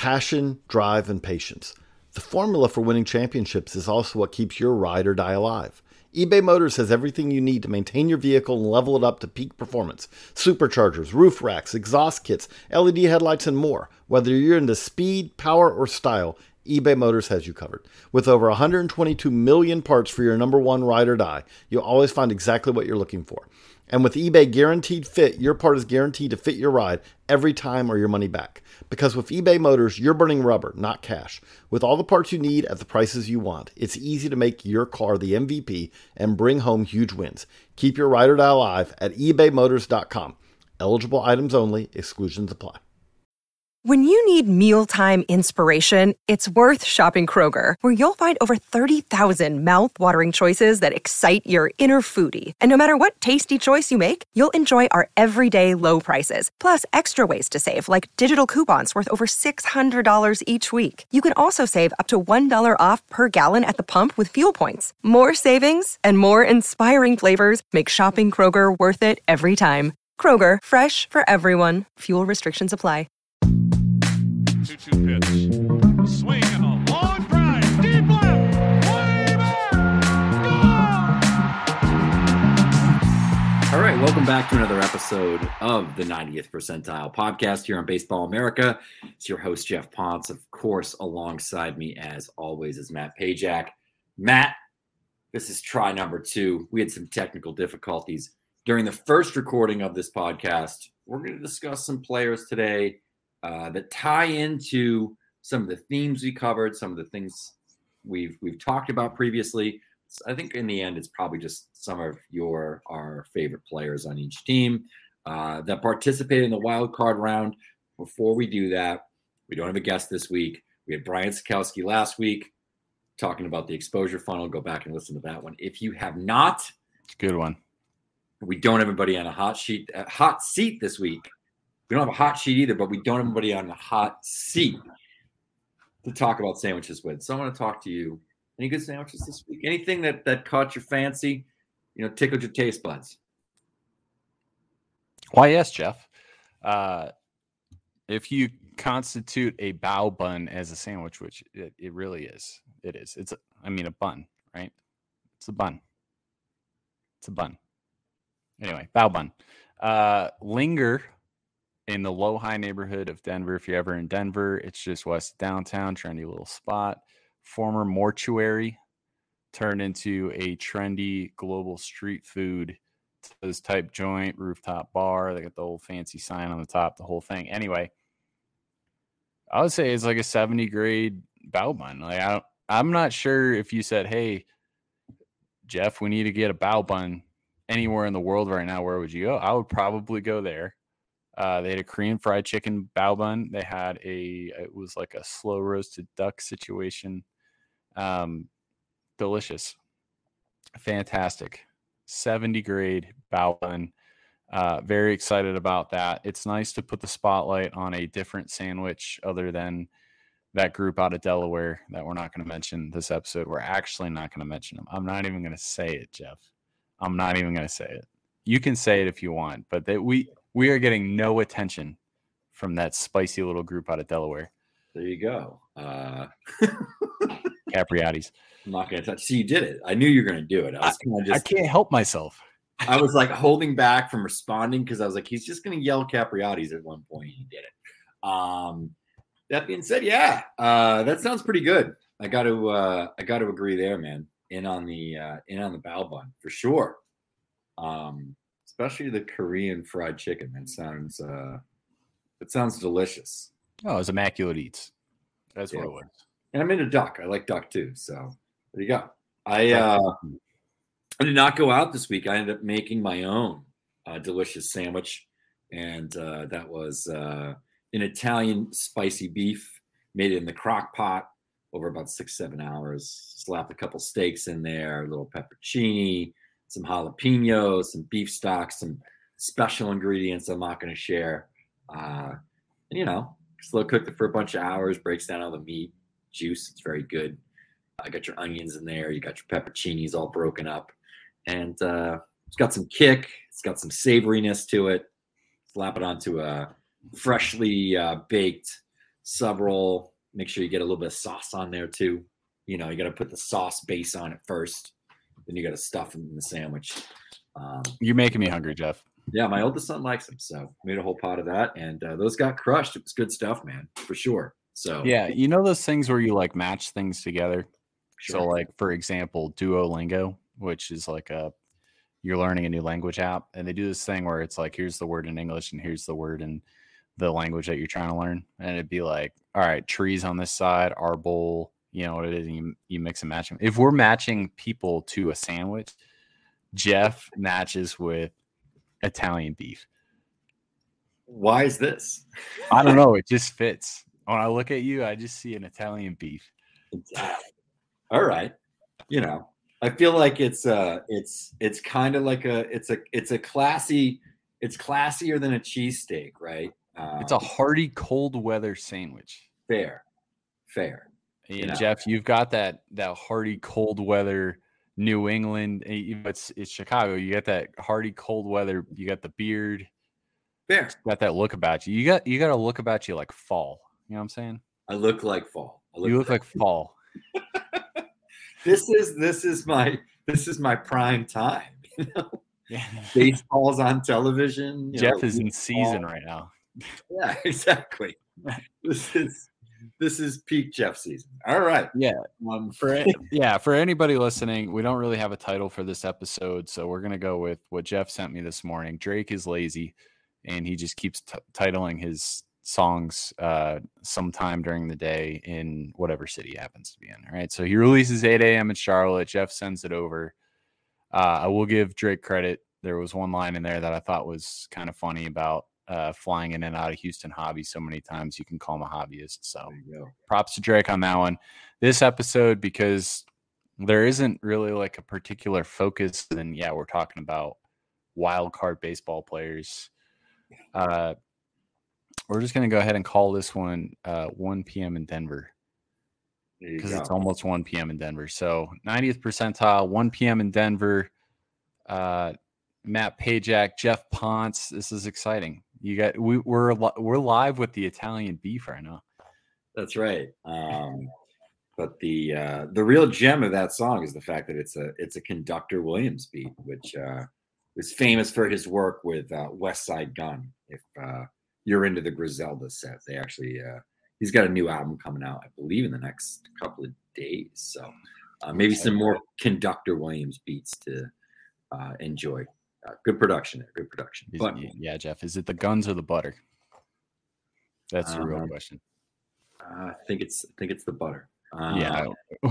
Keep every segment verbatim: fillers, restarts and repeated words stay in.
Passion, drive, and patience. The formula for winning championships is also what keeps your ride or die alive. eBay Motors has everything you need to maintain your vehicle and level it up to peak performance. Superchargers, roof racks, exhaust kits, L E D headlights, and more. Whether you're into speed, power, or style, eBay Motors has you covered. With over one hundred twenty-two million parts for your number one ride or die, you'll always find exactly what you're looking for. And with eBay Guaranteed Fit, your part is guaranteed to fit your ride every time or your money back. Because with eBay Motors, you're burning rubber, not cash. With all the parts you need at the prices you want, it's easy to make your car the M V P and bring home huge wins. Keep your ride or die alive at ebay motors dot com. Eligible items only. Exclusions apply. When you need mealtime inspiration, it's worth shopping Kroger, where you'll find over thirty thousand mouth-watering choices that excite your inner foodie. And no matter what tasty choice you make, you'll enjoy our everyday low prices, plus extra ways to save, like digital coupons worth over six hundred dollars each week. You can also save up to one dollar off per gallon at the pump with fuel points. More savings and more inspiring flavors make shopping Kroger worth it every time. Kroger, fresh for everyone. Fuel restrictions apply. two two pitch. Swing and a long drive. Deep left. Way back. All right, welcome back to another episode of the ninetieth Percentile Podcast here on Baseball America. It's your host, Jeff Ponce. Of course, alongside me, as always, is Matt Pajak. Matt, this is try number two. We had some technical difficulties during the first recording of this podcast. We're going to discuss some players today Uh, that tie into some of the themes we covered, some of the things we've we've talked about previously. So I think in the end, it's probably just some of your our favorite players on each team uh, that participated in the wild card round. Before we do that, we don't have a guest this week. We had Brian Sakowski last week talking about the exposure funnel. Go back and listen to that one. If you have not, it's a good one. We don't have anybody on a hot sheet, a hot seat this week. We don't have a hot sheet either, but we don't have anybody on the hot seat to talk about sandwiches with. So I want to talk to you. Any good sandwiches this week? Anything that, that caught your fancy, you know, tickled your taste buds? Why, yes, Jeff. Uh, if you constitute a bao bun as a sandwich, which it, it really is, it is. It's, a, I mean, a bun, right? It's a bun. It's a bun. Anyway, bao bun. Uh, linger in the low-high neighborhood of Denver. If you're ever in Denver, it's just west of downtown, trendy little spot. Former mortuary turned into a trendy global street food type joint, rooftop bar. They got the old fancy sign on the top, the whole thing. Anyway, I would say it's like a seventy grade bao bun. Like I don't, I'm not sure if you said, hey, Jeff, we need to get a bao bun anywhere in the world right now, where would you go? I would probably go there. Uh, they had a Korean fried chicken bao bun. They had a, it was like a slow roasted duck situation. Um, delicious. Fantastic. seventy grade bao bun. Uh, very excited about that. It's nice to put the spotlight on a different sandwich other than that group out of Delaware that we're not going to mention this episode. We're actually not going to mention them. I'm not even going to say it, Jeff. I'm not even going to say it. You can say it if you want, but they, we, We are getting no attention from that spicy little group out of Delaware. There you go. Uh, Capriati's. I'm not going to touch. See, you did it. I knew you were going to do it. I was I, just, I can't help myself. I was like holding back from responding because I was like, he's just going to yell Capriati's at one point. He did it. Um, that being said, yeah, uh, that sounds pretty good. I got to, uh, I got to agree there, man. In on the, uh, in on the bao bun for sure. Um, Especially the Korean fried chicken. That sounds uh it sounds delicious. Oh, it was Immaculate Eats. That's yeah. what it was. And I'm into duck. I like duck too. So there you go. I uh I did not go out this week. I ended up making my own uh, delicious sandwich. And uh that was uh an Italian spicy beef. Made it in the crock pot over about six, seven hours. Slapped a couple steaks in there, a little peppercini, some jalapenos, some beef stock, some special ingredients I'm not going to share. Uh, and, you know, slow cooked it for a bunch of hours, breaks down all the meat, juice. It's very good. I uh, got your onions in there. You got your pepperoncinis all broken up. And uh, it's got some kick. It's got some savoriness to it. Slap it onto a freshly uh, baked sub roll. Make sure you get a little bit of sauce on there too. You know, you got to put the sauce base on it first. Then you got to stuff it in the sandwich. Um, You're making me hungry, Jeff. yeah, my oldest son likes them, so made a whole pot of that, and uh, those got crushed. It was good stuff, man, for sure. So Yeah, you know those things where you like match things together. sure. So, like for example, Duolingo, which is like a you're learning a new language app, and they do this thing where it's like here's the word in English and here's the word in the language that you're trying to learn, and it'd be like, all right, trees on this side, our bowl, you know what it is, and you, you mix and match them. If we're matching people to a sandwich, Jeff matches with Italian beef. Why is this? I don't know, it just fits. When I look at you, I just see an Italian beef. All right, you know, I feel like it's uh it's it's kind of like a it's a it's a classy it's classier than a cheesesteak, right? Um, It's a hearty cold weather sandwich. fair, fair. And You know. Jeff, you've got that that hearty cold weather New England. eh, you know, It's it's Chicago. You got that hearty cold weather. You got the beard. Fair. You got that look about you. You got you got a look about you like fall. You know what I'm saying? I look like fall. I You look like fall. this is this is my this is my prime time. You know, Yeah. baseball's on television. you Jeff know, is in season baseball. right now. Yeah, exactly. This is this is peak Jeff season. All right. Yeah. Um, For yeah, for anybody listening, we don't really have a title for this episode, so we're gonna go with what Jeff sent me this morning. Drake is lazy, and he just keeps t- titling his songs uh, sometime during the day in whatever city he happens to be in. All right, so he releases eight a.m. in Charlotte. Jeff sends it over. Uh, I will give Drake credit. There was one line in there that I thought was kind of funny about uh, flying in and out of Houston hobby so many times. You can call him a hobbyist. So there you go. props to Drake on that one. This episode, because there isn't really like a particular focus, then yeah, we're talking about wild card baseball players. Uh, we're just going to go ahead and call this one uh, one p.m. in Denver There you because go. it's almost one p.m. in Denver. So ninetieth percentile, one p.m. in Denver. Uh, Matt Pajak, Jeff Ponce. This is exciting. You got we, we're li- we're live with the Italian beef right now. That's right. Um, but the uh, the real gem of that song is the fact that it's a it's a Conductor Williams beat, which uh, was famous for his work with uh, West Side Gun. If uh, you're into the Griselda set, they actually uh, he's got a new album coming out, I believe, in the next couple of days. So uh, maybe some more Conductor Williams beats to uh, enjoy. Uh, good production there. Good production. Is- But yeah, Jeff, is it the guns or the butter? That's the real Um, question. uh, I think it's I think it's the butter. Um, Yeah.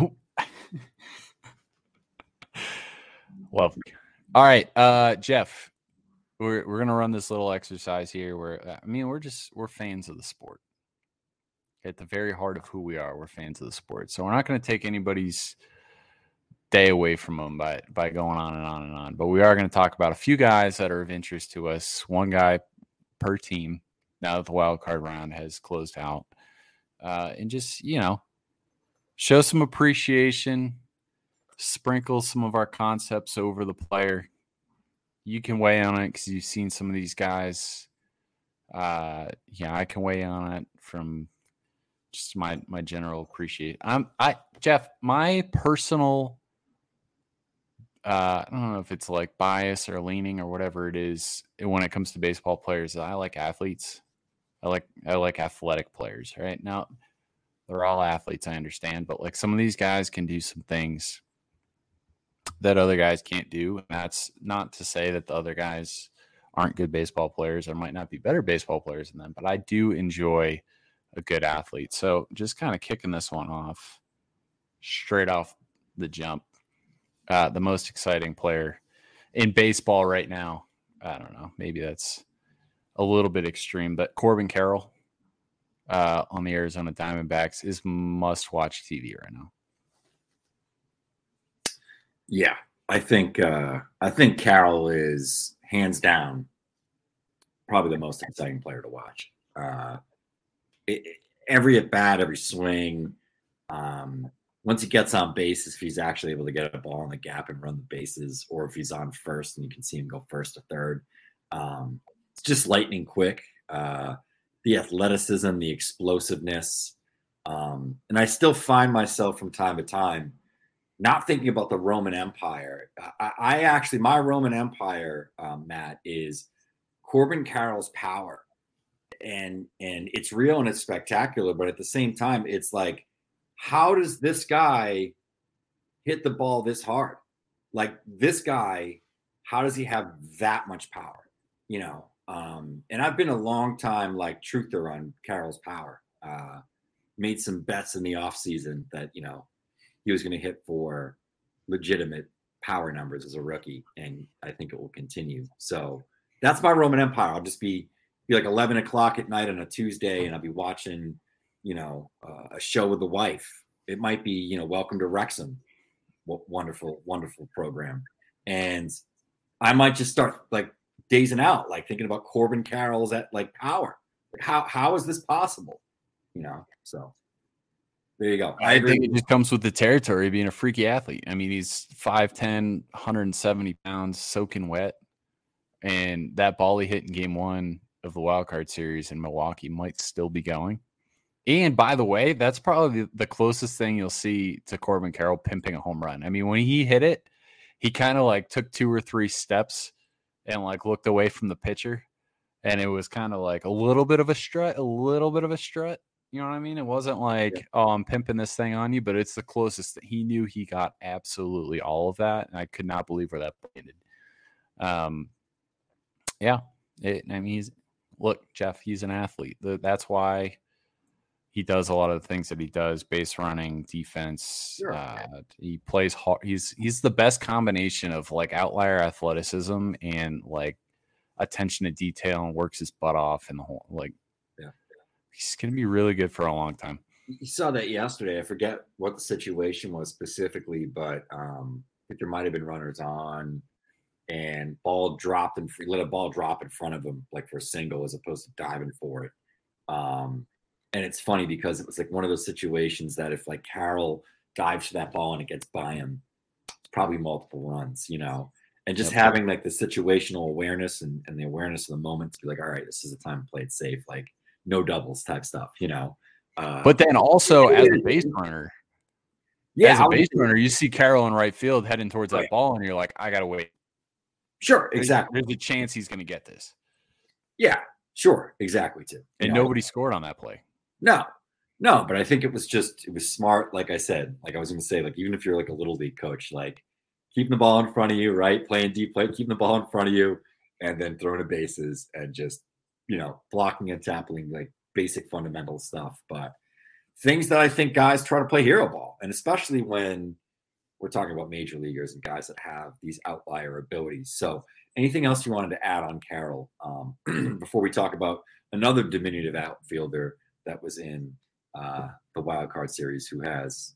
Well, all right, uh, Jeff, we're we're gonna run this little exercise here. Where I mean, we're just we're fans of the sport. At the very heart of who we are, we're fans of the sport. So we're not going to take anybody's day away from them by by going on and on and on. But we are going to talk about a few guys that are of interest to us. One guy per team. Now that the wild card round has closed out, uh, and just you know, show some appreciation. Sprinkle some of our concepts over the player. You can weigh on it because you've seen some of these guys. Uh, yeah, I can weigh on it from just my my general appreciation. I'm I Jeff, my personal uh, I don't know if it's like bias or leaning or whatever it is when it comes to baseball players. I like athletes. I like I like athletic players. Right now, they're all athletes. I understand, but like some of these guys can do some things that other guys can't do. And that's not to say that the other guys aren't good baseball players or might not be better baseball players than them, but I do enjoy a good athlete. So just kind of kicking this one off straight off the jump. Uh, the most exciting player in baseball right now. I don't know. Maybe that's a little bit extreme, but Corbin Carroll uh, on the Arizona Diamondbacks is must-watch T V right now. Yeah, I think uh, I think Carroll is hands down probably the most exciting player to watch. Uh, it, it- every at bat, every swing. Um, once he gets on bases, if he's actually able to get a ball in the gap and run the bases, or if he's on first and you can see him go first to third, um, it's just lightning quick. Uh, the athleticism, the explosiveness. Um, and I still find myself from time to time not thinking about the Roman Empire. I, I actually, my Roman Empire, um, Matt, is Corbin Carroll's power. And and it's real and it's spectacular, but at the same time, it's like, how does this guy hit the ball this hard? Like this guy, how does he have that much power? You know, um, and I've been a long time like truther on Carroll's power. Uh, made some bets in the offseason that, you know, he was going to hit for legitimate power numbers as a rookie, and I think it will continue. So that's my Roman Empire. I'll just be be like eleven o'clock at night on a Tuesday, and I'll be watching, you know, uh, a show with the wife. It might be, you know, Welcome to Wrexham. W- wonderful, wonderful program. And I might just start like dazing out, like thinking about Corbin Carroll's at like power. Like how how is this possible? You know, so there you go. I, I think it just comes with the territory of being a freaky athlete. I mean, he's five ten, one hundred seventy pounds, soaking wet. And that ball he hit in game one of the wild card series in Milwaukee might still be going. And by the way, that's probably the closest thing you'll see to Corbin Carroll pimping a home run. I mean, when he hit it, he kind of like took two or three steps and like looked away from the pitcher. And it was kind of like a little bit of a strut, a little bit of a strut. You know what I mean? It wasn't like, yeah. oh, I'm pimping this thing on you, but it's the closest that he knew he got absolutely all of that. And I could not believe where that ended. Um, yeah. It, I mean, he's, look, Jeff, he's an athlete. That's why he does a lot of the things that he does: base running, defense. Sure. Uh, he plays hard. He's he's the best combination of like outlier athleticism and like attention to detail, and works his butt off. And the whole like, yeah, he's gonna be really good for a long time. You saw that yesterday. I forget what the situation was specifically, but um, I think there might have been runners on. And ball dropped and let a ball drop in front of him, like for a single, as opposed to diving for it. Um, and it's funny because it was like one of those situations that if like Carroll dives for that ball and it gets by him, it's probably multiple runs, you know. And just yep. having like the situational awareness and, and the awareness of the moment to be like, all right, this is the time to play it safe, like no doubles type stuff, you know. Uh, but then also as a base runner, yeah, as a base runner, you see Carroll in right field heading towards right. that ball, and you're like, I gotta wait. Sure, exactly. There's a chance he's going to get this. Yeah, sure, exactly, too. And you know, nobody scored on that play. No, no, but I think it was just, it was smart, like I said. Like I was going to say, like even if you're like a little league coach, like keeping the ball in front of you, right? Playing deep play, keeping the ball in front of you, and then throwing the bases and just, you know, blocking and tackling, like basic fundamental stuff. But things that I think guys try to play hero ball, and especially when we're talking about major leaguers and guys that have these outlier abilities. So anything else you wanted to add on Carroll um, before we talk about another diminutive outfielder that was in uh, the wild card series who has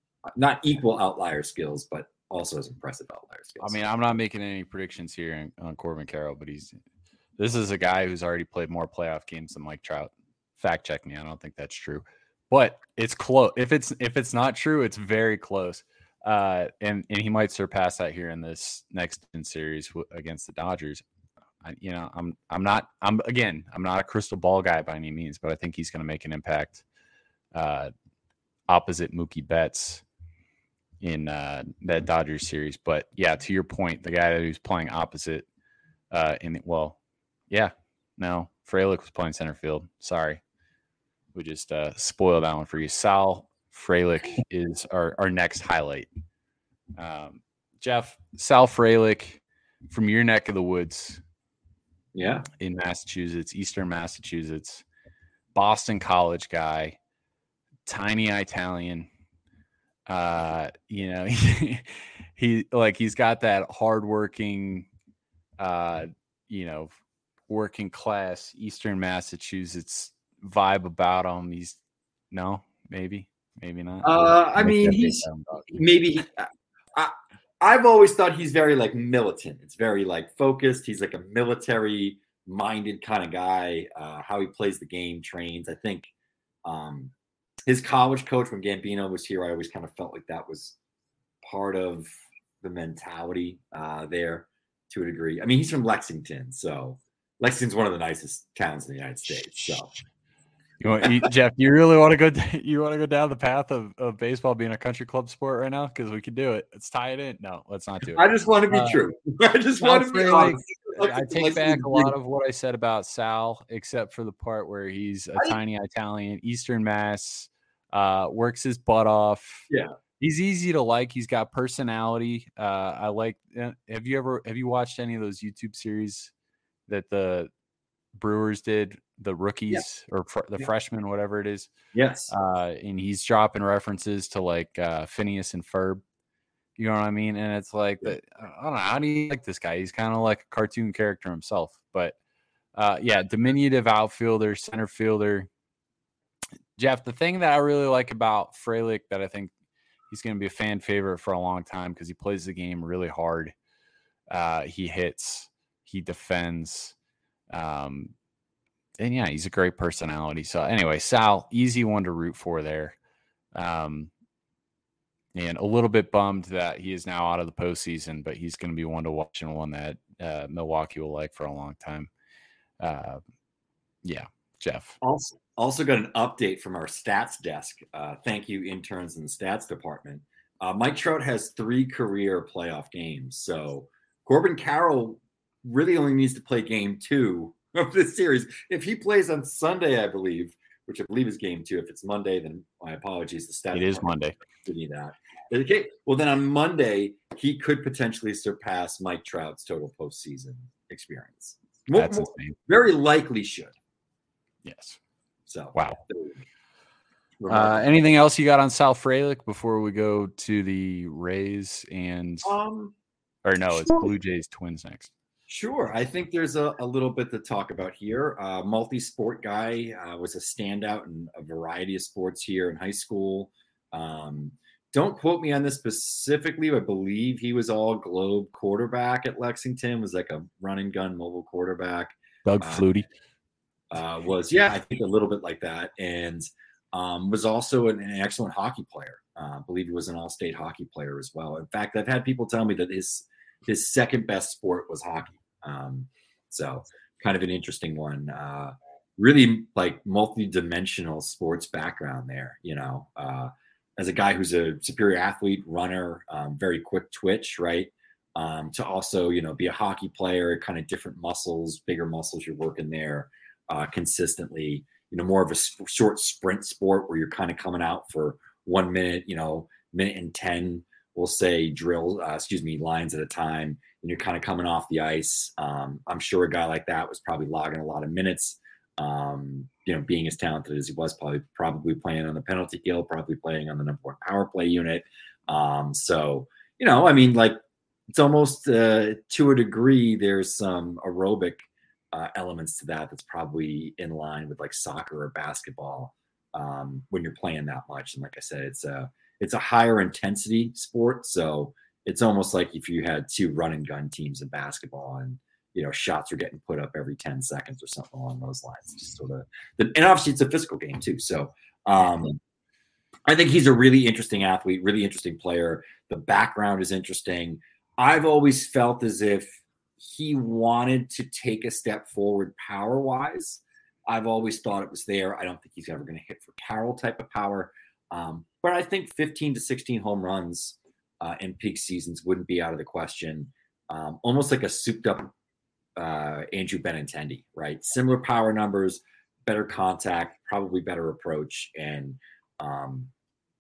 not equal outlier skills, but also has impressive outlier skills? I mean, I'm not making any predictions here on Corbin Carroll, but he's this is a guy who's already played more playoff games than Mike Trout. Fact check me. I don't think that's true, but it's close. If it's if it's not true, it's very close. Uh, and, and he might surpass that here in this next series against the Dodgers. I, you know, I'm, I'm not, I'm again, I'm not a crystal ball guy by any means, but I think he's going to make an impact, uh, opposite Mookie Betts in, uh, that Dodgers series. But yeah, to your point, the guy who's playing opposite, uh, in, well, yeah, no, Frelick was playing center field. Sorry. We just, uh, spoiled that one for you. Sal Frelick is our, our next highlight. Um, Jeff, Sal Frelick from your neck of the woods. Yeah. In Massachusetts, Eastern Massachusetts, Boston College guy, tiny Italian. Uh, you know, he, he like he's got that hardworking, uh, you know, working class Eastern Massachusetts vibe about him. He's no, maybe. Maybe not. Uh, I mean, he's maybe. I, I've always thought he's very like militant. It's very like focused. He's like a military-minded kind of guy. Uh, how he plays the game, trains. I think um, his college coach when Gambino was here, I always kind of felt like that was part of the mentality uh, there to a degree. I mean, he's from Lexington, so Lexington's one of the nicest towns in the United States. So, you want, you, Jeff, you really want to go? You want to go down the path of, of baseball being a country club sport right now? Because we could do it. Let's tie it in. No, let's not do it. I just want to be uh, true. I just want to be honest. I take back a lot of what I said about Sal, except for the part where he's a I, tiny Italian, Eastern Mass, uh, works his butt off. Yeah. He's easy to like. He's got personality. Uh, I like. Have you ever have you watched any of those YouTube series that the Brewers did, the rookies yeah. or fr- the yeah. freshmen, whatever it is? Yes. Uh, and he's dropping references to like uh, Phineas and Ferb. You know what I mean? And it's like, the, I don't know, how do you like this guy? He's kind of like a cartoon character himself. But uh, yeah, diminutive outfielder, center fielder. Jeff, the thing that I really like about Frelick that I think he's going to be a fan favorite for a long time because he plays the game really hard. Uh, he hits, he defends. Um, and yeah, he's a great personality. So anyway, Sal, easy one to root for there. Um, and a little bit bummed that he is now out of the postseason, but he's going to be one to watch and one that uh, Milwaukee will like for a long time. Uh, yeah, Jeff. Also, also got an update from our stats desk. Uh, thank you, interns in the stats department. Uh, Mike Trout has three career playoff games. So Corbin Carroll really only needs to play game two of this series. If he plays on Sunday, I believe, which I believe is game two. If it's Monday, then my apologies. The stats it is Monday. Give me that. Okay. Well, then on Monday, he could potentially surpass Mike Trout's total postseason experience. More, That's more, insane. Very likely should. Yes. So wow. Uh, anything else you got on Sal Frelick before we go to the Rays and um, or no, sure. It's Blue Jays Twins next. Sure. I think there's a, a little bit to talk about here. Uh, multi-sport guy, uh, was a standout in a variety of sports here in high school. Um, don't quote me on this specifically. I believe he was all globe quarterback at Lexington, was like a run and gun mobile quarterback. Doug uh, Flutie. Uh, was, yeah, I think a little bit like that. And um, was also an, an excellent hockey player. Uh, I believe he was an all-state hockey player as well. In fact, I've had people tell me that his his second best sport was hockey. Um, so kind of an interesting one. Uh, really like multi-dimensional sports background there, you know, uh, as a guy who's a superior athlete, runner, um, very quick twitch, right? Um, to also, you know, be a hockey player, kind of different muscles, bigger muscles you're working there uh, consistently, you know, more of a sp- short sprint sport where you're kind of coming out for one minute, you know, minute and ten, we'll say drill, uh, excuse me, lines at a time, and you're kind of coming off the ice. Um, I'm sure a guy like that was probably logging a lot of minutes. Um, you know, being as talented as he was, probably probably playing on the penalty kill, probably playing on the number one power play unit. Um, so, you know, I mean, like it's almost uh, to a degree, there's some aerobic uh, elements to that that's probably in line with like soccer or basketball um, when you're playing that much. And like I said, it's a it's a higher intensity sport, so it's almost like if you had two run and gun teams in basketball and you know, shots are getting put up every ten seconds or something along those lines. Just sort of, and obviously it's a physical game too. So um, I think he's a really interesting athlete, really interesting player. The background is interesting. I've always felt as if he wanted to take a step forward power wise. I've always thought it was there. I don't think he's ever going to hit for Carroll type of power. Um, but I think fifteen to sixteen home runs uh, in peak seasons wouldn't be out of the question. Um, almost like a souped up Uh, Andrew Benintendi, right? Similar power numbers, better contact, probably better approach, and um,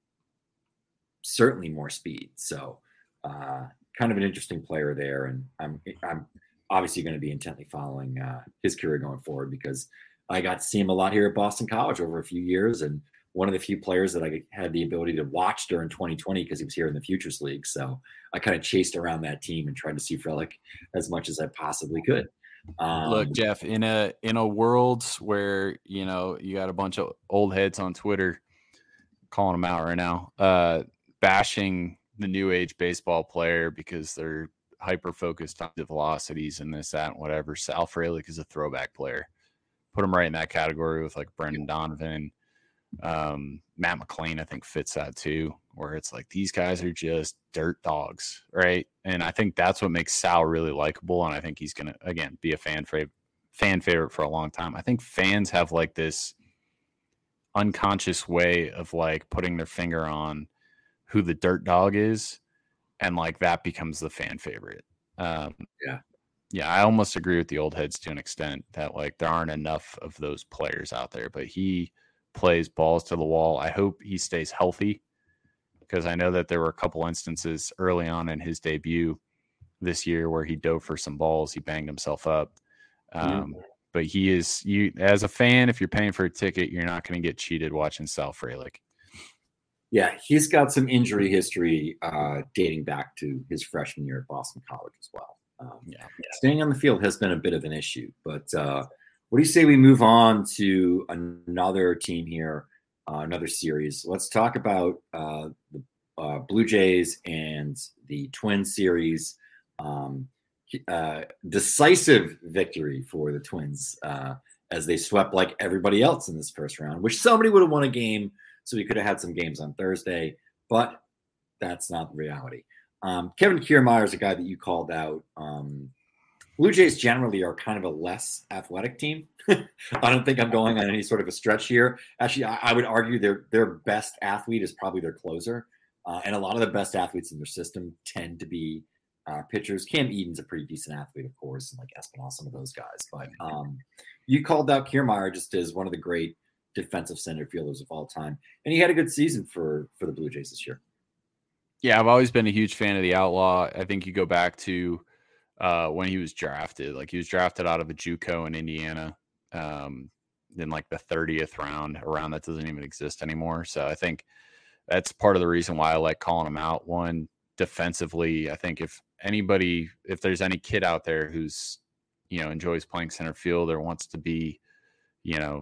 certainly more speed. So, uh, kind of an interesting player there, and I'm I'm obviously going to be intently following uh, his career going forward because I got to see him a lot here at Boston College over a few years, and one of the few players that I had the ability to watch during twenty twenty because he was here in the Futures League. So I kind of chased around that team and tried to see Frelick as much as I possibly could. Um, Look, Jeff, in a in a world where, you know, you got a bunch of old heads on Twitter calling them out right now, uh, bashing the new age baseball player because they're hyper focused on the velocities and this, that, and whatever. Sal Frelick is a throwback player. Put him right in that category with like Brendan Donovan. Um, Matt McLean, I think, fits that too, where it's like these guys are just dirt dogs, right? And I think that's what makes Sal really likable, and I think he's gonna again be a fan fav- fan favorite for a long time. I think fans have like this unconscious way of like putting their finger on who the dirt dog is, and like that becomes the fan favorite. Um, yeah. Yeah, I almost agree with the old heads to an extent that like there aren't enough of those players out there, but he plays balls to the wall. I hope he stays healthy, because I know that there were a couple instances early on in his debut this year where he dove for some balls, he banged himself up. Um, mm-hmm. But he is, you as a fan, if you're paying for a ticket, you're not going to get cheated watching Sal Frelick. Yeah, he's got some injury history uh, dating back to his freshman year at Boston College as well. Um, yeah. Staying on the field has been a bit of an issue, but uh, what do you say we move on to another team here, uh, another series? Let's talk about uh, the uh, Blue Jays and the Twins series. Um, uh, decisive victory for the Twins uh, as they swept like everybody else in this first round. Wish somebody would have won a game so we could have had some games on Thursday, but that's not the reality. Um, Kevin Kiermaier is a guy that you called out. Um, Blue Jays generally are kind of a less athletic team. I don't think I'm going on any sort of a stretch here. Actually, I, I would argue their their best athlete is probably their closer. Uh, and a lot of the best athletes in their system tend to be uh, pitchers. Cam Eden's a pretty decent athlete, of course, and like Espinal, some of those guys. But um, you called out Kiermaier just as one of the great defensive center fielders of all time. And he had a good season for, for the Blue Jays this year. Yeah, I've always been a huge fan of the Outlaw. I think you go back to uh, when he was drafted. Like he was drafted out of a JUCO in Indiana um, in like the thirtieth round, a round that doesn't even exist anymore. So I think that's part of the reason why I like calling him out. One, defensively, I think if anybody, if there's any kid out there who's, you know, enjoys playing center field or wants to be, you know,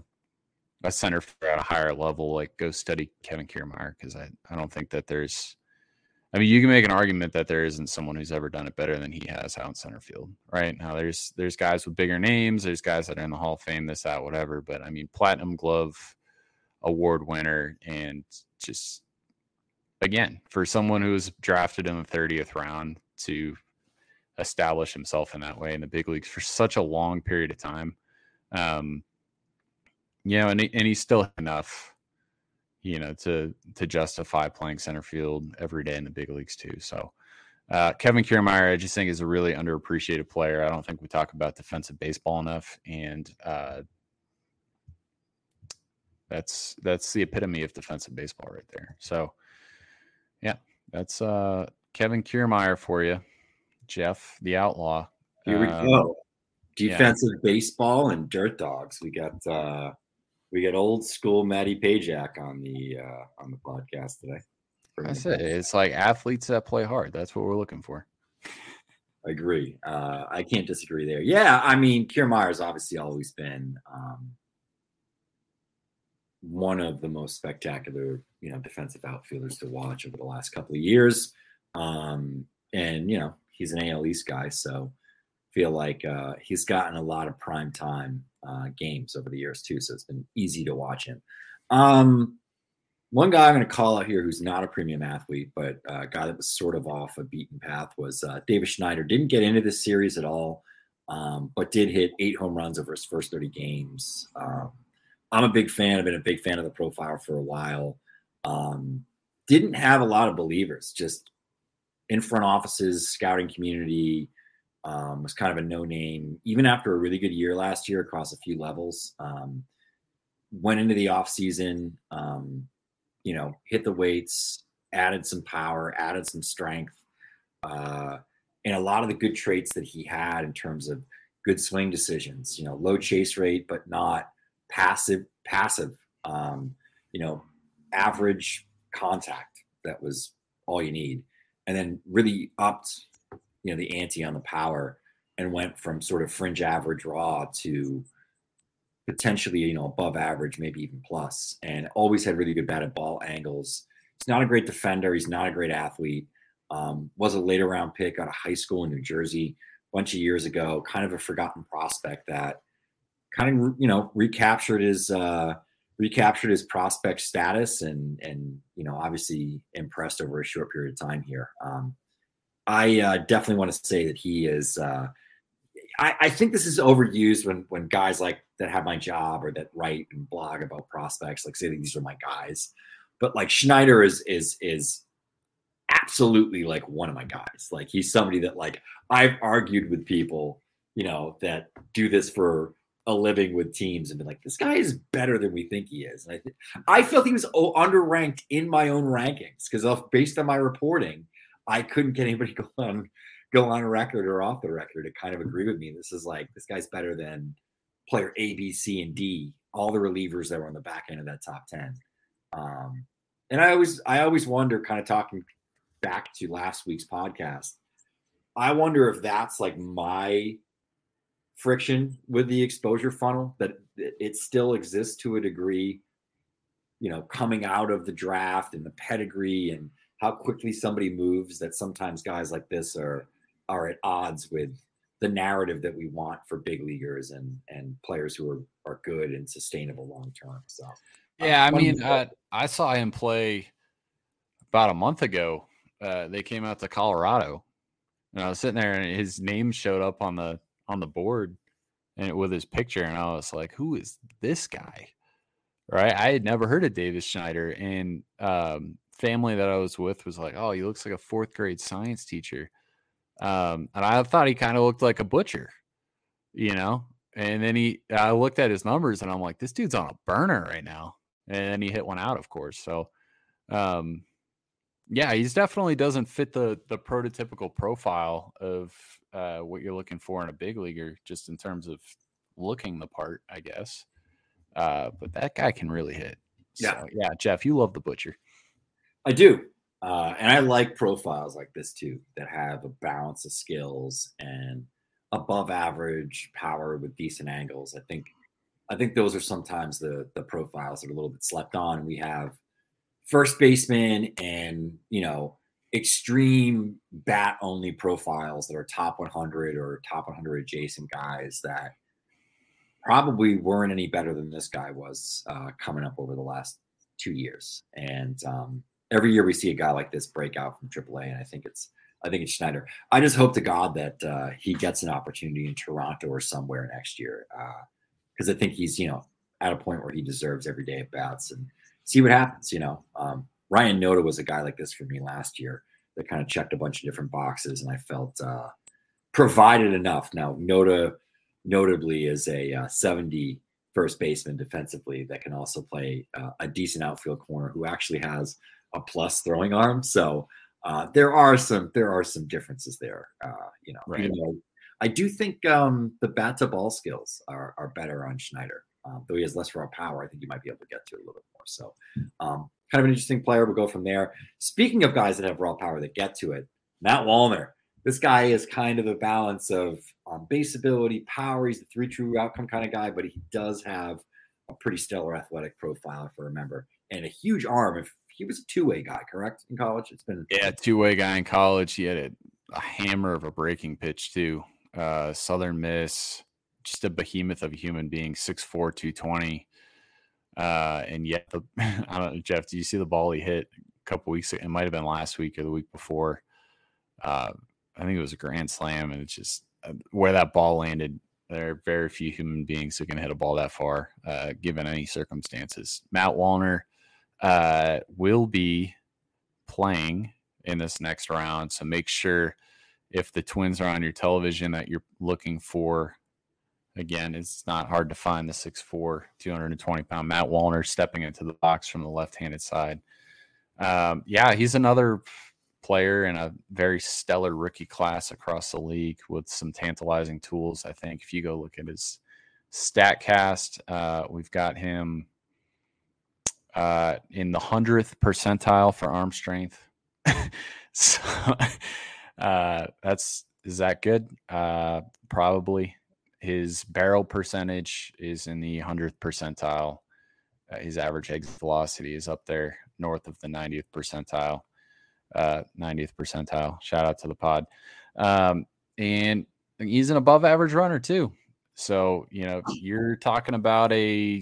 a center fielder at a higher level, like go study Kevin Kiermaier, because I, I don't think that there's, I mean, you can make an argument that there isn't someone who's ever done it better than he has out in center field, right? Now, there's there's guys with bigger names, there's guys that are in the Hall of Fame, this, that, whatever. But, I mean, Platinum Glove award winner, and just, again, for someone who was drafted in the thirtieth round to establish himself in that way in the big leagues for such a long period of time, um, you know, and, and he's still enough, you know, to to justify playing center field every day in the big leagues too. So uh, Kevin Kiermaier, I just think is a really underappreciated player. I don't think we talk about defensive baseball enough, and uh, that's that's the epitome of defensive baseball right there. So yeah, that's uh, Kevin Kiermaier for you, Jeff, the Outlaw. Here we um, go. Defensive yeah. baseball and dirt dogs. We got uh, we got old school Matty Pajak on the uh, on the podcast today. That's it. It's like athletes that play hard. That's what we're looking for. I agree. Uh, I can't disagree there. Yeah, I mean, Kiermaier's obviously always been um, one of the most spectacular, you know, defensive outfielders to watch over the last couple of years. Um, and you know, he's an A L East guy, so feel like uh, he's gotten a lot of prime time uh, games over the years too. So it's been easy to watch him. Um, one guy I'm going to call out here who's not a premium athlete, but uh, a guy that was sort of off a beaten path was uh, Davis Schneider. Didn't get into this series at all, um, but did hit eight home runs over his first thirty games. Um, I'm a big fan. I've been a big fan of the profile for a while. Um, didn't have a lot of believers, just in front offices, scouting community. Um, was kind of a no-name, even after a really good year last year across a few levels. Um, went into the offseason, um, you know, hit the weights, added some power, added some strength, uh, and a lot of the good traits that he had in terms of good swing decisions, you know, low chase rate, but not passive, passive, um, you know, average contact. That was all you need. And then really upped, you know, the ante on the power and went from sort of fringe average raw to potentially, you know, above average, maybe even plus, and always had really good batted ball angles. He's not a great defender. He's not a great athlete. Um, was a later round pick out of high school in New Jersey a bunch of years ago, kind of a forgotten prospect that kind of, you know, recaptured his, uh, recaptured his prospect status and, and, you know, obviously impressed over a short period of time here. Um, I uh, definitely want to say that he is, uh, I, I think this is overused when when guys like that have my job or that write and blog about prospects, like say these are my guys. But like Schneider is is is absolutely like one of my guys. Like he's somebody that like I've argued with people, you know, that do this for a living with teams and been like, this guy is better than we think he is. And I th- I felt he was underranked in my own rankings because based on my reporting, I couldn't get anybody go on go on record or off the record to kind of agree with me. This is like, this guy's better than player A, B, C, and D, all the relievers that were on the back end of that top ten. Um, and I always, I always wonder, kind of talking back to last week's podcast, I wonder if that's like my friction with the exposure funnel, that it still exists to a degree, you know, coming out of the draft and the pedigree and how quickly somebody moves, that sometimes guys like this are are at odds with the narrative that we want for big leaguers and and players who are, are good and sustainable long term. So yeah, um, I mean, uh, I saw him play about a month ago. Uh, they came out to Colorado, and I was sitting there, and his name showed up on the on the board, and with his picture, and I was like, "Who is this guy?" Right? I had never heard of Davis Schneider, and um, family that I was with was like, "Oh, he looks like a fourth grade science teacher," um, and I thought he kind of looked like a butcher, you know. And then he, I looked at his numbers, and I'm like, "This dude's on a burner right now." And then he hit one out, of course. So, um, yeah, he's definitely doesn't fit the the prototypical profile of uh, what you're looking for in a big leaguer, just in terms of looking the part, I guess. Uh, but that guy can really hit. So, yeah, yeah, Jeff, you love the butcher. I do, uh, and I like profiles like this too that have a balance of skills and above average power with decent angles. I think, I think those are sometimes the the profiles that are a little bit slept on. We have first baseman and, you know, extreme bat only profiles that are top one hundred or top one hundred adjacent guys that probably weren't any better than this guy was uh, coming up over the last two years. And um, every year we see a guy like this break out from triple A, and I think it's I think it's Schneider. I just hope to God that uh, he gets an opportunity in Toronto or somewhere next year, because uh, I think he's, you know, at a point where he deserves every day at bats and see what happens. You know, um, Ryan Noda was a guy like this for me last year that kind of checked a bunch of different boxes, and I felt uh, provided enough. Now, Noda notably is a uh, seventy first baseman defensively that can also play uh, a decent outfield corner who actually has a plus throwing arm. So uh, there are some there are some differences there. Uh, you know, Right. even though I do think um, the bat to ball skills are are better on Schneider. Um, though he has less raw power, I think you might be able to get to it a little bit more. So um, kind of an interesting player. We'll go from there. Speaking of guys that have raw power that get to it, Matt Wallner. This guy is kind of a balance of um, base ability, power. He's the three true outcome kind of guy, but he does have a pretty stellar athletic profile, if I remember, and a huge arm. If he was a two-way guy, correct, in college? It's been Yeah, two-way guy in college. He had a, a hammer of a breaking pitch too. Uh, Southern Miss. Just a behemoth of a human being, six four, two twenty. Uh, and yet, the, I don't know, Jeff, do you see the ball he hit a couple weeks ago? It might have been last week or the week before. Uh, I think it was a grand slam, and it's just uh, where that ball landed. There are very few human beings who can hit a ball that far, uh, given any circumstances. Matt Wallner uh, will be playing in this next round, so make sure if the Twins are on your television that you're looking for. Again, it's not hard to find the six four, two hundred twenty pound Matt Wallner stepping into the box from the left-handed side. Um, yeah, he's another player in a very stellar rookie class across the league with some tantalizing tools. I think if you go look at his StatCast, uh, we've got him uh, in the hundredth percentile for arm strength. so uh, that's is that good? Uh, probably. His barrel percentage is in the hundredth percentile. Uh, his average exit velocity is up there north of the ninetieth percentile. Uh, ninetieth percentile. Shout out to the pod. Um, and he's an above average runner too. So, you know, you're talking about a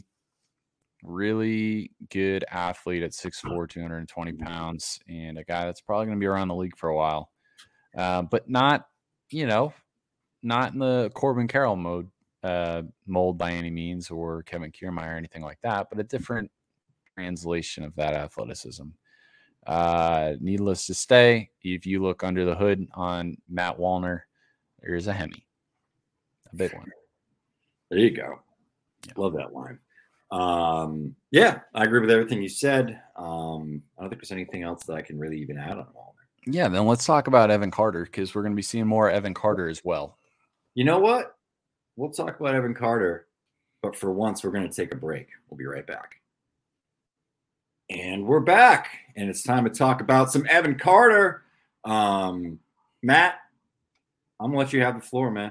really good athlete at six four, two hundred twenty pounds, and a guy that's probably going to be around the league for a while. Uh, but not, you know, not in the Corbin Carroll mode uh, mold by any means, or Kevin Kiermaier or anything like that, but a different translation of that athleticism. Uh, needless to say, if you look under the hood on Matt Wallner, there's a Hemi, a big one. There you go. Yeah. Love that line. Um, yeah, I agree with everything you said. Um, I don't think there's anything else that I can really even add on Wallner. Yeah, then let's talk about Evan Carter, because we're going to be seeing more Evan Carter as well. You know what? We'll talk about Evan Carter, but for once, we're going to take a break. We'll be right back. And we're back, and it's time to talk about some Evan Carter. Um, Matt, I'm going to let you have the floor, man.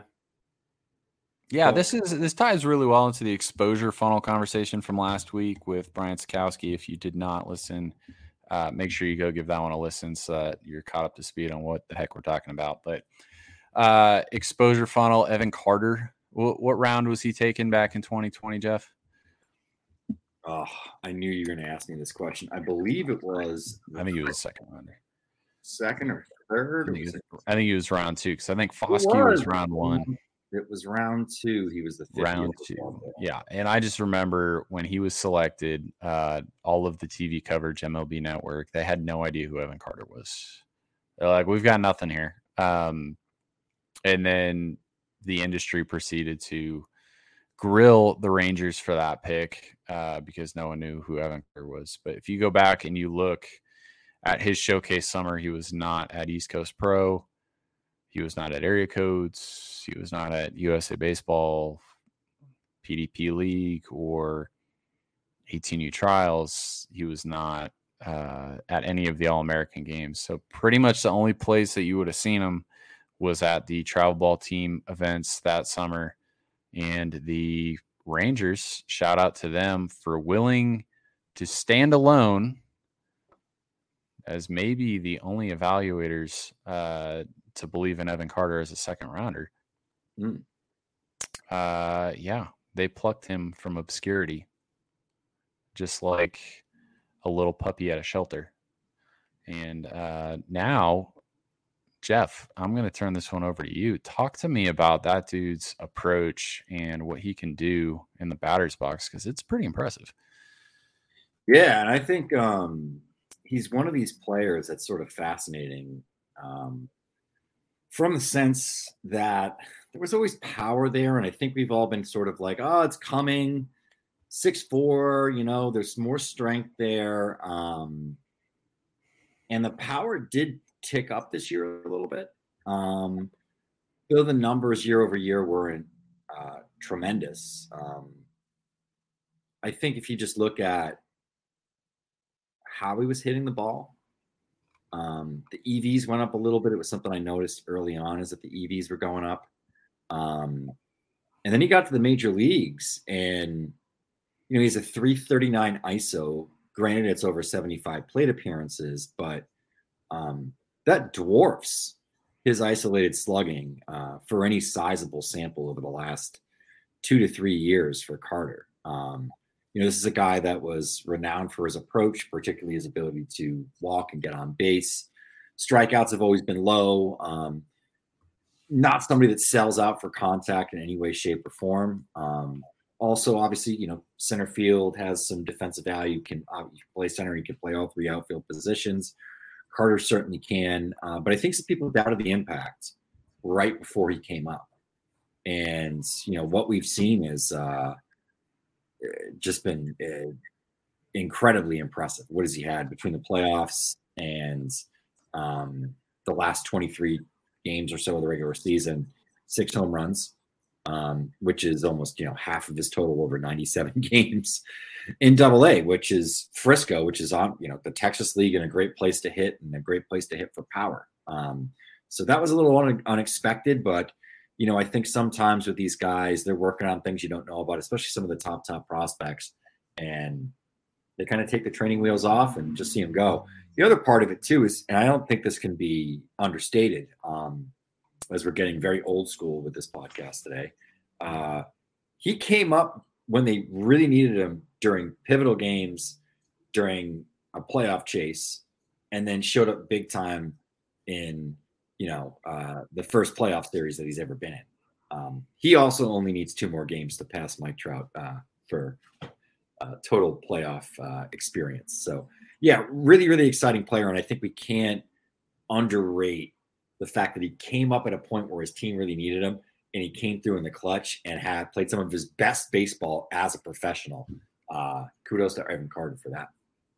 Yeah, this is this ties really well into the exposure funnel conversation from last week with Brian Sikowski. If you did not listen, uh, make sure you go give that one a listen so that you're caught up to speed on what the heck we're talking about. But uh, exposure funnel, Evan Carter, what, what round was he taken back in twenty twenty, Jeff? Oh, I knew you were going to ask me this question. I believe it was. I think he was a second rounder. Second or third? I think, was, I think he was round two, because I think Foskey was. was round one. It was round two. He was the round two. Yeah. And I just remember when he was selected, uh, all of the T V coverage, M L B Network, they had no idea who Evan Carter was. They're like, we've got nothing here. Um, and then the industry proceeded to grill the Rangers for that pick uh, because no one knew who Evan Carter was. But if you go back and you look at his showcase summer, he was not at East Coast Pro. He was not at Area Codes. He was not at U S A Baseball, P D P League, or eighteen U Trials. He was not uh, at any of the All-American games. So pretty much the only place that you would have seen him was at the travel ball team events that summer. And the Rangers, shout out to them for willing to stand alone as maybe the only evaluators uh, to believe in Evan Carter as a second rounder. Mm. Uh, yeah, they plucked him from obscurity, just like a little puppy at a shelter. And uh, now, Jeff, I'm going to turn this one over to you. Talk to me about that dude's approach and what he can do in the batter's box, because it's pretty impressive. Yeah, and I think um, he's one of these players that's sort of fascinating um, from the sense that there was always power there, and I think we've all been sort of like, oh, it's coming. six foot four, you know, there's more strength there. Um, and the power did tick up this year a little bit. Um, though the numbers year over year weren't uh, tremendous. Um, I think if you just look at how he was hitting the ball, um, the E Vs went up a little bit. It was something I noticed early on, is that the E Vs were going up. Um, and then he got to the major leagues, and, you know, he's a three thirty-nine I S O. Granted, it's over seventy-five plate appearances, but um, that dwarfs his isolated slugging uh, for any sizable sample over the last two to three years for Carter. Um, you know, this is a guy that was renowned for his approach, particularly his ability to walk and get on base. Strikeouts have always been low. Um, not somebody that sells out for contact in any way, shape, or form. Um, also, obviously, you know, center field has some defensive value. Can, uh, you can play center, you can play all three outfield positions. Carter certainly can, uh, but I think some people doubted the impact right before he came up. And, you know, what we've seen is uh, just been uh, incredibly impressive. What has he had between the playoffs and um, the last twenty-three games or so of the regular season? Six home runs, um, which is almost, you know, half of his total over ninety-seven games in Double A, which is Frisco, which is on, you know, the Texas League, and a great place to hit and a great place to hit for power. Um, so that was a little un- unexpected, but, you know, I think sometimes with these guys, they're working on things you don't know about, especially some of the top, top prospects, and they kind of take the training wheels off and just see them go. The other part of it too is, and I don't think this can be understated, um, as we're getting very old school with this podcast today. Uh, he came up when they really needed him during pivotal games, during a playoff chase, and then showed up big time in, you know, uh, the first playoff series that he's ever been in. Um, he also only needs two more games to pass Mike Trout uh, for uh, total playoff uh, experience. So, yeah, really, really exciting player. And I think we can't underrate the fact that he came up at a point where his team really needed him, and he came through in the clutch and had played some of his best baseball as a professional. Uh, kudos to Evan Carter for that.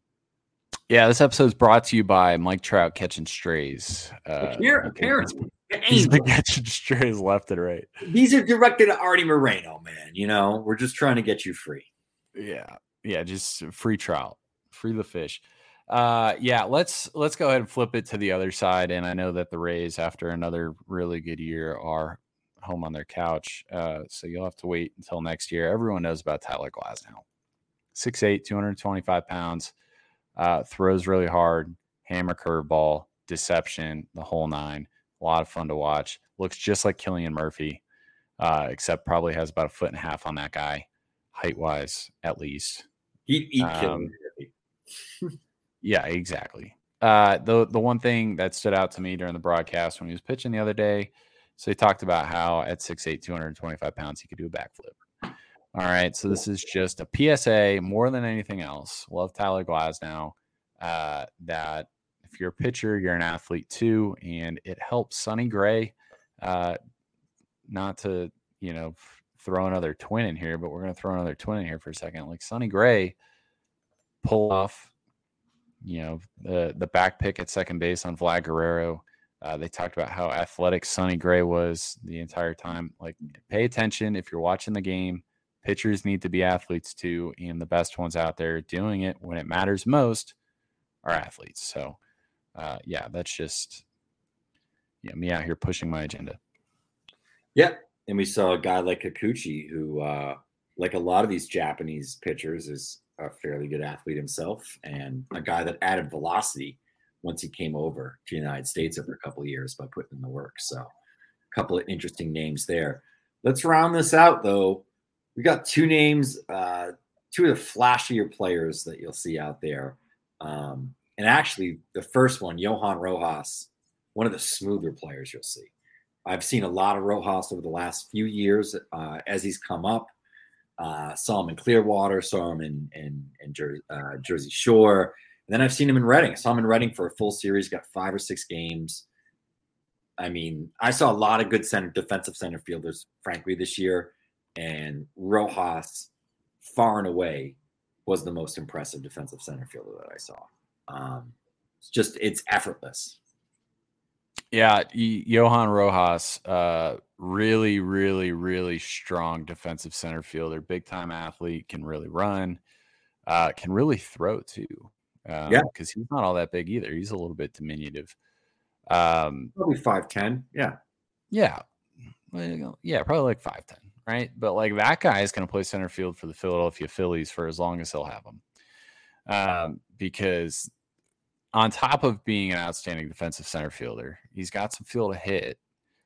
Yeah, this episode is brought to you by Mike Trout catching strays. Uh, Here, apparently. He's been catching strays left and right. These are directed at Artie Moreno, man. You know, we're just trying to get you free. Yeah. Yeah, just free trout. Free the fish. Uh, yeah, let's let's go ahead and flip it to the other side. And I know that the Rays, after another really good year, are home on their couch. Uh, so you'll have to wait until next year. Everyone knows about Tyler Glasnow. six eight, two hundred twenty-five pounds. Uh, throws really hard, hammer curveball, deception, the whole nine. A lot of fun to watch. Looks just like Killian Murphy, uh, except probably has about a foot and a half on that guy, height-wise, at least. He'd eat um, Killian Murphy. Yeah, exactly. Uh, the the one thing that stood out to me during the broadcast when he was pitching the other day, so he talked about how at six eight, two hundred twenty-five pounds, he could do a backflip. All right, so this is just a P S A more than anything else. Love Tyler Glasnow. Uh, that if you're a pitcher, you're an athlete too, and it helps Sonny Gray. Uh, not to you know f- throw another twin in here, but we're gonna throw another twin in here for a second. Like Sonny Gray pull off, you know, the the back pick at second base on Vlad Guerrero. Uh, they talked about how athletic Sonny Gray was the entire time. Like, pay attention if you're watching the game. Pitchers need to be athletes too, and the best ones out there doing it when it matters most are athletes. So, uh, yeah, that's just yeah, me out here pushing my agenda. Yeah, and we saw a guy like Kikuchi who, uh, like a lot of these Japanese pitchers, is a fairly good athlete himself, and a guy that added velocity once he came over to the United States over a couple of years by putting in the work. So, a couple of interesting names there. Let's round this out, though. We got two names, uh, two of the flashier players that you'll see out there. Um, and actually, the first one, Johan Rojas, one of the smoother players you'll see. I've seen a lot of Rojas over the last few years uh, as he's come up. Uh, saw him in Clearwater, saw him in, in, in Jer- uh, Jersey Shore. And then I've seen him in Reading. I saw him in Reading for a full series, got five or six games. I mean, I saw a lot of good center, defensive center fielders, frankly, this year. And Rojas, far and away, was the most impressive defensive center fielder that I saw. Um, it's just, it's effortless. Yeah, Johan Rojas, uh, really, really, really strong defensive center fielder, big time athlete, can really run, uh, can really throw too. Um, yeah, because he's not all that big either. He's a little bit diminutive. Um, probably five ten. Yeah, yeah, yeah, probably like five ten. Right. But like that guy is going to play center field for the Philadelphia Phillies for as long as he'll have him. Um, because on top of being an outstanding defensive center fielder, he's got some feel to hit.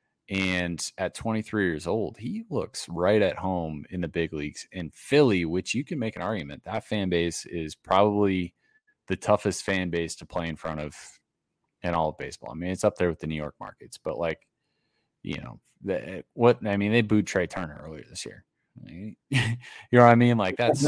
And at twenty-three years old, he looks right at home in the big leagues in Philly, which you can make an argument. That fan base is probably the toughest fan base to play in front of in all of baseball. I mean, it's up there with the New York markets, but like, you know, the, what I mean, they booed Trey Turner earlier this year. You know what I mean? Like that's,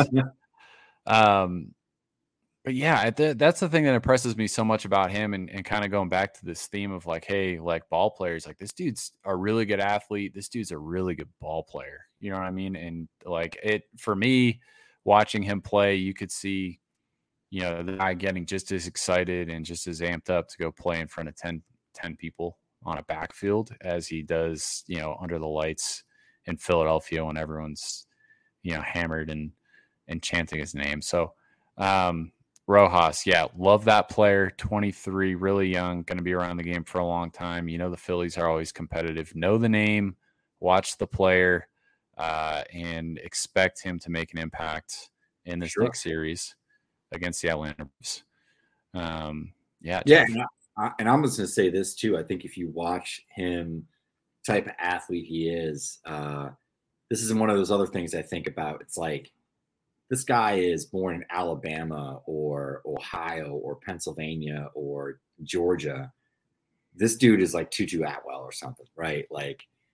um, but yeah, the, that's the thing that impresses me so much about him, and, and kind of going back to this theme of like, hey, like ball players, like this dude's a really good athlete. This dude's a really good ball player. You know what I mean? And like it for me, watching him play, you could see, you know, the guy getting just as excited and just as amped up to go play in front of ten, ten people on a backfield as he does, you know, under the lights in Philadelphia when everyone's, you know, hammered and, and chanting his name. So, um, Rojas, yeah, love that player. twenty-three, really young, going to be around the game for a long time. You know, the Phillies are always competitive. Know the name, watch the player, uh, and expect him to make an impact in this Sure. next series against the Atlanta Braves. Um, yeah, Yeah, Jeff. and, I, and I'm just going to say this too. I think if you watch him, type of athlete he is, uh, this is one of those other things I think about. It's like this guy is born in Alabama or Ohio or Pennsylvania or Georgia. This dude is like Tutu Atwell or something, right? Like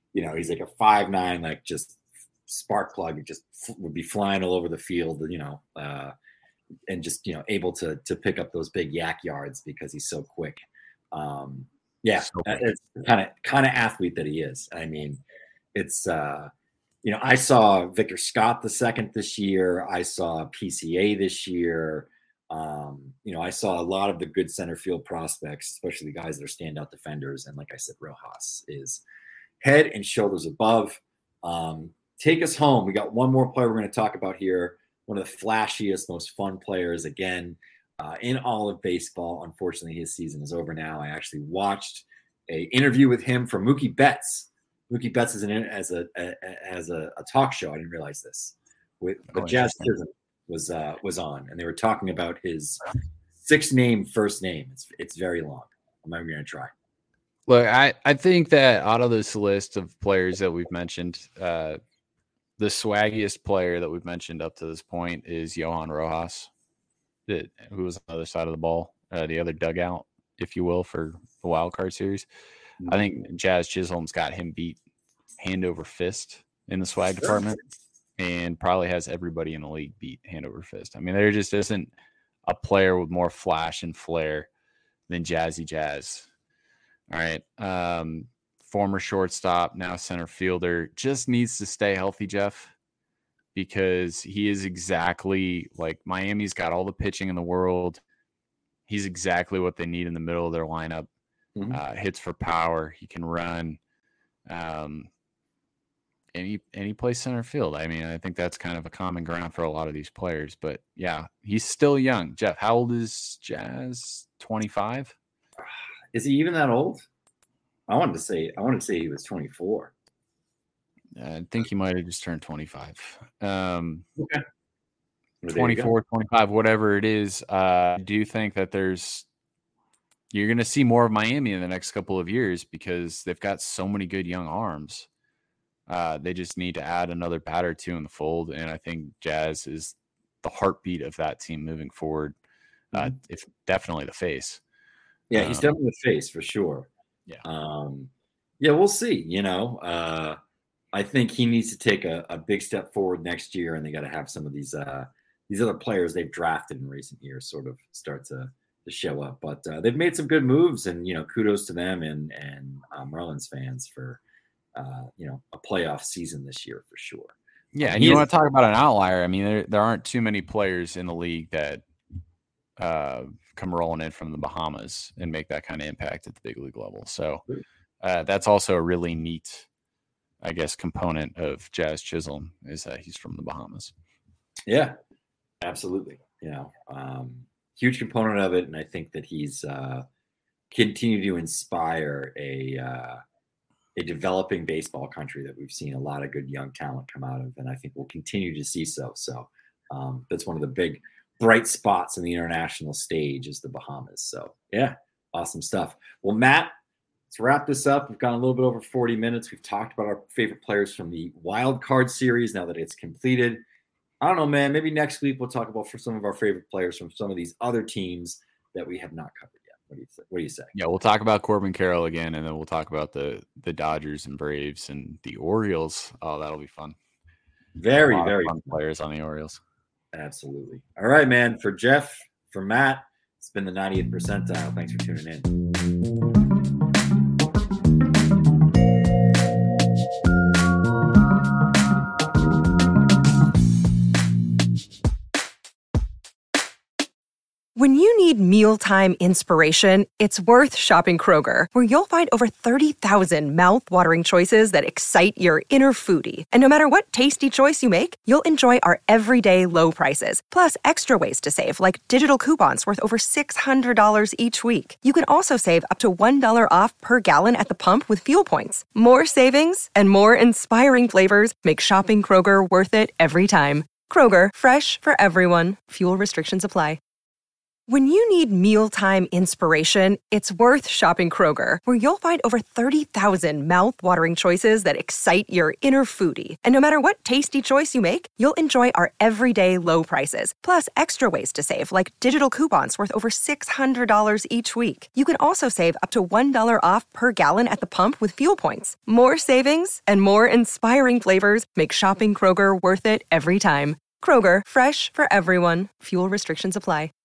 you know, he's like a five nine, like just spark plug. He just would be flying all over the field, you know, uh, and just, you know, able to to pick up those big yak yards because he's so quick. Um, yeah, so it's kind of kind of athlete that he is. I mean, it's uh, you know, I saw Victor Scott the second this year. I saw P C A this year. Um, you know, I saw a lot of the good center field prospects, especially the guys that are standout defenders. And like I said, Rojas is head and shoulders above. Um, take us home. We got one more player we're going to talk about here. One of the flashiest, most fun players again uh, in all of baseball. Unfortunately, his season is over now. I actually watched a interview with him from Mookie Betts. Mookie Betts is an as a, a as a, a talk show. I didn't realize this. With but oh, Jazz Chisholm was uh, was on, and they were talking about his six name first name. It's it's very long. I'm not even going to try. Look, I, I think that out of this list of players that we've mentioned, uh, the swaggiest player that we've mentioned up to this point is Johan Rojas, that, who was on the other side of the ball, uh, the other dugout, if you will, for the wild card series. Mm-hmm. I think Jazz Chisholm's got him beat hand over fist in the swag sure. department, and probably has everybody in the league beat hand over fist. I mean, there just isn't a player with more flash and flair than Jazzy Jazz. All right. Um, former shortstop, now center fielder, just needs to stay healthy, Jeff, because he is exactly like Miami's got all the pitching in the world. He's exactly what they need in the middle of their lineup. Mm-hmm. Uh, hits for power. He can run. Um, and he, and he plays center field. I mean, I think that's kind of a common ground for a lot of these players. But, yeah, he's still young. Jeff, how old is Jazz? twenty-five? Is he even that old? I wanted to say I wanted to say he was twenty-four. I think he might have just turned twenty-five. Um, okay. Well, twenty-four, twenty-five, whatever it is. Uh, I do think that there's you're going to see more of Miami in the next couple of years because they've got so many good young arms. Uh, they just need to add another bat or two in the fold, and I think Jazz is the heartbeat of that team moving forward. Uh, mm-hmm. If definitely the face. Yeah, he's um, definitely the face for sure. Yeah. Um, yeah, we'll see. You know, uh, I think he needs to take a, a big step forward next year, and they got to have some of these uh, these other players they've drafted in recent years sort of start to, to show up. But uh, they've made some good moves, and you know, kudos to them and and uh, Marlins fans for uh, you know a playoff season this year for sure. Yeah, and he you is- want to talk about an outlier? I mean, there there aren't too many players in the league that. Uh, come rolling in from the Bahamas and make that kind of impact at the big league level. So uh, that's also a really neat, I guess, component of Jazz Chisholm is that he's from the Bahamas. Yeah, absolutely. You know, um, huge component of it. And I think that he's uh, continued to inspire a, uh, a developing baseball country that we've seen a lot of good young talent come out of. And I think we'll continue to see so. So um, that's one of the big bright spots in the international stage is the Bahamas. So yeah, awesome stuff. Well, Matt, let's wrap this up. We've gone a little bit over forty minutes. We've talked about our favorite players from the wild card series now that it's completed. I don't know, man, maybe next week we'll talk about for some of our favorite players from some of these other teams that we have not covered yet. What do you th- What do you say? Yeah, we'll talk about Corbin Carroll again, and then we'll talk about the the Dodgers and Braves and the Orioles. Oh, that'll be fun. Very, very fun players on the Orioles. Absolutely. All right, man. For Jeff, for Matt, it's been the ninetieth percentile. Thanks for tuning in. When you need mealtime inspiration, it's worth shopping Kroger, where you'll find over thirty thousand mouth-watering choices that excite your inner foodie. And no matter what tasty choice you make, you'll enjoy our everyday low prices, plus extra ways to save, like digital coupons worth over six hundred dollars each week. You can also save up to one dollar off per gallon at the pump with fuel points. More savings and more inspiring flavors make shopping Kroger worth it every time. Kroger, fresh for everyone. Fuel restrictions apply. When you need mealtime inspiration, it's worth shopping Kroger, where you'll find over thirty thousand mouth-watering choices that excite your inner foodie. And no matter what tasty choice you make, you'll enjoy our everyday low prices, plus extra ways to save, like digital coupons worth over six hundred dollars each week. You can also save up to one dollar off per gallon at the pump with fuel points. More savings and more inspiring flavors make shopping Kroger worth it every time. Kroger, fresh for everyone. Fuel restrictions apply.